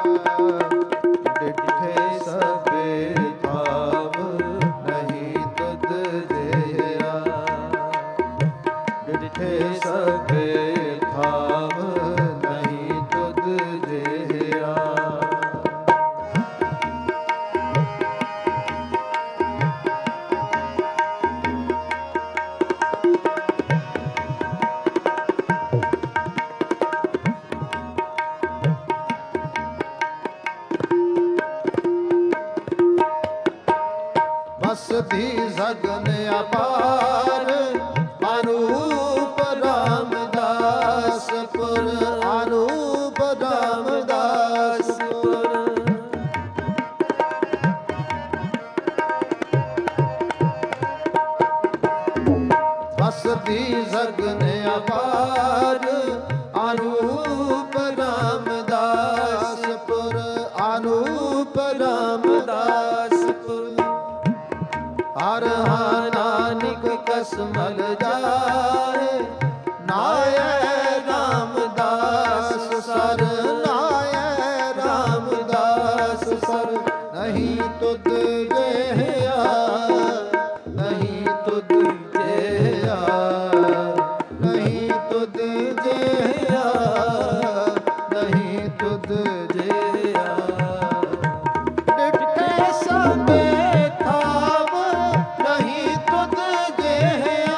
ਡਿਠੇ ਸਭੇ ਥਾਵ ਨਹੀਂ ਤੁਧ ਜਿਹਾ। ਡਿਠੇ ਸਭੇ ਥਾਵ ਨਹੀਂ ਤੁਧ ਜਿਹਾ। ਬਸਦੀ ਸਗਨ ਅਪਾਰ ਅਨੂਪ ਰਾਮਦਾਸਪੁਰ, ਅਨੂਪ ਰਾਮਦਾਸਪੁਰ। ਬਸਦੀ ਸਗਨ ਅਪਾਰ ਅਨੂਪ ਰਾਮਦਾਸਪੁਰ, ਅਨੂਪ ਰਾਮਦਾਸਪੁਰ। ਹਰ ਹਾਂ ਨਾਨਕ ਕਸਮਲ ਜਾਏ, ਨਾਇ ਰਾਮਦਾਸ ਸਰ, ਨਾਇ ਰਾਮਦਾਸ ਸਰ। ਨਹੀਂ ਤੁਧ ਜਿਹਾ, ਨਹੀਂ ਤੁਧ ਜਿਹਾ, ਨਹੀਂ ਤੁਧ ਜਿਹਾ, ਨਹੀਂ ਤੁਧ ਜਿਹਾ। ਡਿਠੇ ਸਭੇ ਥਾਵ ਨਹੀਂ ਤੁਧ ਜਿਹਾ।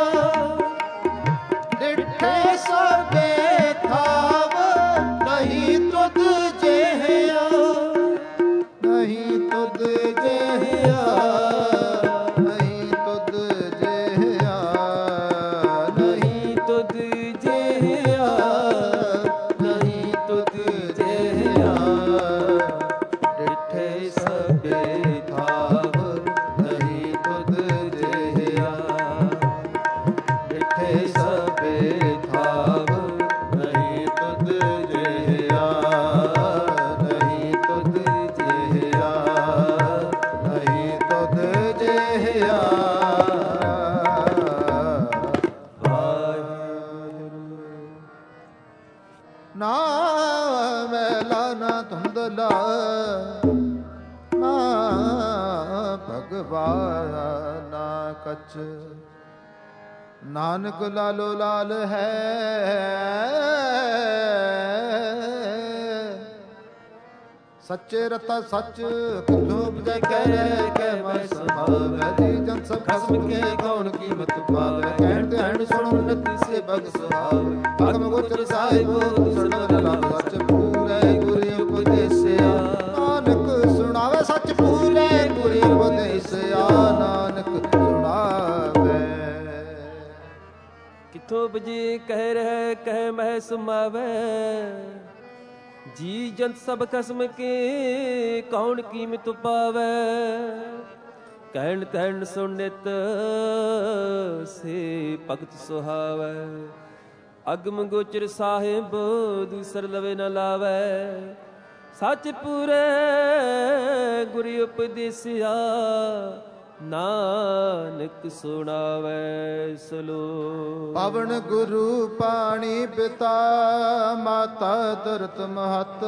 ਡਿਠੇ ਸਭੇ ਥਾਵ ਨਹੀਂ ਤੁਧ ਜਿਹਾ। ਨਹੀਂ ਤੁਧ ਜਿਹਾ, ਨਹੀਂ ਤੁਧ ਜਿਹਾ, ਨਹੀਂ ਤੁਧ ਜਿਹਾ, ਨਹੀਂ ਤੁਧ ਜਿਹਾ। ਡਿਠੇ ਸਭੇ ਥਾਵ ਨਹੀਂ ਤੁਧ ਜਿਹਾ। ਡਿਠੇ ਸਭੇ ਥਾਵ ਨਹੀਂ ਤੁਧ ਜਿਹਾ। ਨਹੀਂ ਤੁਧ ਜਿਹਾ, ਨਹੀਂ ਤੁਧ ਜਿਹਾ। ਨਾ ਮੈਲਾ ਨਾ ਧੁੰਦਲਾ, ਨਾ ਭਗਵਾਨ ਨਾ ਕਛ। ਨਾਨਕ ਲਾਲੋ ਲਾਲ ਹੈ, ਸੱਚੇ ਰਤਾ ਸੱਚ ਕਿਥੋਂ ਬਜੈ ਕਹਿ ਕਹਿ ਮੈਂ ਸੰਭਾਵੈ। ਜੀ ਜਨ ਸਭ ਖਸਮ ਕੇ ਕੌਣ ਕੀਮਤ ਪਾਵੈ। ਕਹਿਣ ਤੇ ਹਣ ਸੁਣ ਨਤੀ ਸੇ ਬਗ ਸੁਹਾਵੈ। ਅਗਮ ਗੋਚਰ ਸਾਹਿਬ ਸੁਣਨ ਲਾਭ ਸੱਚ ਪੂਰੇ ਗੁਰੂ ਉਪਦੇਸਿਆ। ਨਾਨਕ ਸੁਣਾਵੇ ਸੱਚ ਪੂਰੇ ਗੁਰੂ ਉਪਦੇਸਿਆ। ਨਾਨਕ ਸੁਣਾਵੇ। ਕਿਥੋਂ ਬਜੀ ਕਹਿ ਰਹਿ ਕਹਿ ਮਹਿ ਸਮਾਵੈ। ਜੀ ਜੰਤ ਸਭ ਖਸਮ ਕੇ ਕੌਣ ਕੀਮਤ ਪਾਵੈ। ਕਹਿਣ ਤੈਣ ਸੁਣਿਤ ਸੇ ਭਗਤ ਸੁਹਾਵੈ। ਅਗਮ ਗੋਚਰ ਸਾਹਿਬ ਦੂਸਰ ਲਵੇ ਨ ਲਾਵੈ। ਸੱਚ ਪੂਰੇ ਗੁਰ ਉਪਦੇਸਿਆ। ਨਾਨਕ ਸੁਣਾਵੈ ਸਲੋਕ। ਪਵਨ ਗੁਰੂ ਪਾਣੀ ਪਿਤਾ ਮਾਤਾ ਧਰਤ ਮਹਤ,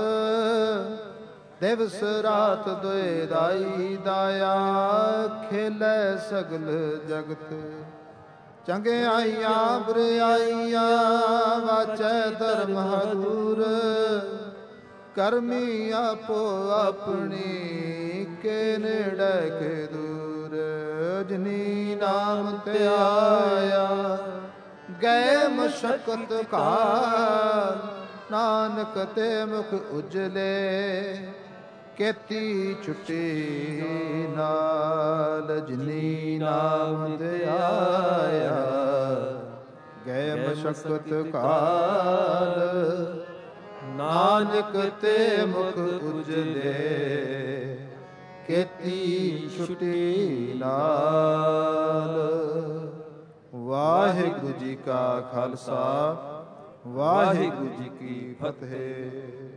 ਦਿਵਸ ਰਾਤ ਦੁਇ ਦਾਈ ਦਾਇਆ, ਖੇਲੇ ਸਗਲ ਜਗਤ। ਚੰਗਿਆਈਆਂ ਬੁਰਿਆਈਆਂ ਵਾਚੈ ਧਰਮ ਹਦੂਰ, ਕਰਮੀ ਆਪੋ ਆਪਣੀ ਕੇ ਨੇੜੇ ਕੇ ਦੂਰ। ਜਿਨੀ ਨਾਮ ਧਿਆਇਆ ਗਏ ਮਸ਼ਕਤ ਕਾਲ, ਨਾਨਕ ਤੇ ਮੁਖ ਉਜਲੇ ਕੇਤੀ ਛੁਟੀ ਨਾਲ। ਜਿਨੀ ਨਾਮ ਧਿਆਇਆ ਗਏ ਮਸ਼ਕਤ ਕਾਲ, ਨਾਨਕ ਤੇ ਮੁਖ ਉਜਲੇ ਕੇਤੀ ਛੁਟੀ ਨਾਲ। ਵਾਹਿਗੁਰੂ ਜੀ ਕਾ ਖਾਲਸਾ, ਵਾਹਿਗੁਰੂ ਜੀ ਕੀ ਫਤਿਹ।